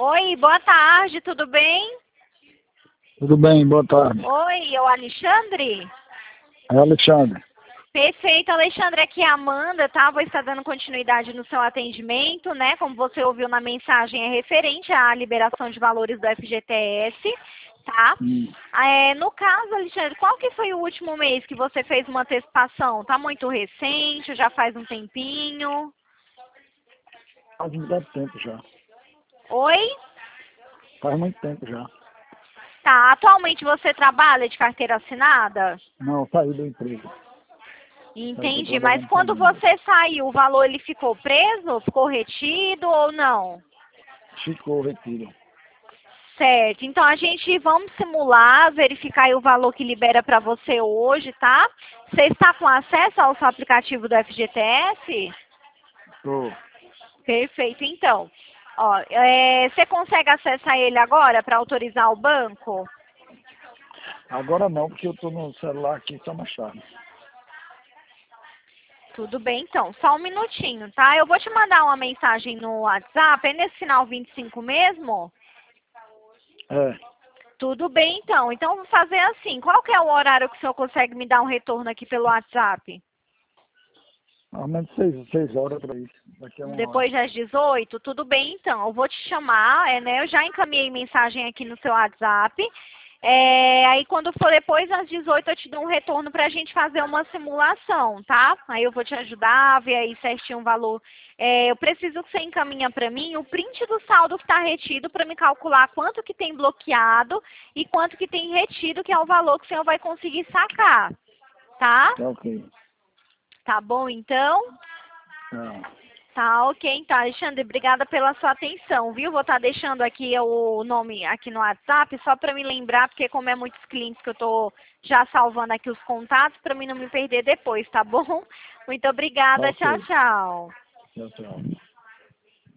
Oi, boa tarde, tudo bem? Tudo bem, boa tarde. Oi, é o Alexandre? É Alexandre. Perfeito, Alexandre, aqui é a Amanda, tá? Vou estar dando continuidade no seu atendimento, né? Como você ouviu na mensagem, é referente à liberação de valores do FGTS, tá? No caso, Alexandre, qual que foi o último mês que você fez uma antecipação? Tá muito recente, já faz um tempinho? Faz muito tempo já. Oi? Faz muito tempo já. Tá, atualmente você trabalha de carteira assinada? Não, saí do emprego. Entendi, mas quando você saiu, o valor ele ficou preso? Ficou retido ou não? Ficou retiro. Certo, então a gente vamos simular, verificar aí o valor que libera para você hoje, tá? Você está com acesso ao seu aplicativo do FGTS? Tô. Perfeito, então. Ó, você consegue acessar ele agora para autorizar o banco? Agora não, porque eu tô no celular aqui só na chave. Tudo bem, então. Só um minutinho, tá? Eu vou te mandar uma mensagem no WhatsApp. É nesse final 25 mesmo? É. Tudo bem, então. Então, vou fazer assim. Qual que é o horário que o senhor consegue me dar um retorno aqui pelo WhatsApp? Ao menos 6 horas para isso. Daqui a 1 hora. Depois das 18? Tudo bem, então. Eu vou te chamar, né? Eu já encaminhei mensagem aqui no seu WhatsApp. Aí, quando for depois das 18, eu te dou um retorno para a gente fazer uma simulação, tá? Aí eu vou te ajudar, ver aí certinho o valor. Eu preciso que você encaminha para mim o print do saldo que está retido para me calcular quanto que tem bloqueado e quanto que tem retido, que é o valor que o senhor vai conseguir sacar, tá? Tá ok. Tá bom, então? Não. Tá, ok, então, Alexandre, obrigada pela sua atenção, viu? Vou estar deixando aqui o nome aqui no WhatsApp, só para me lembrar, porque como é muitos clientes que eu tô já salvando aqui os contatos, para mim não me perder depois, tá bom? Muito Tá obrigada, ok. tchau, tchau. Tchau, tchau.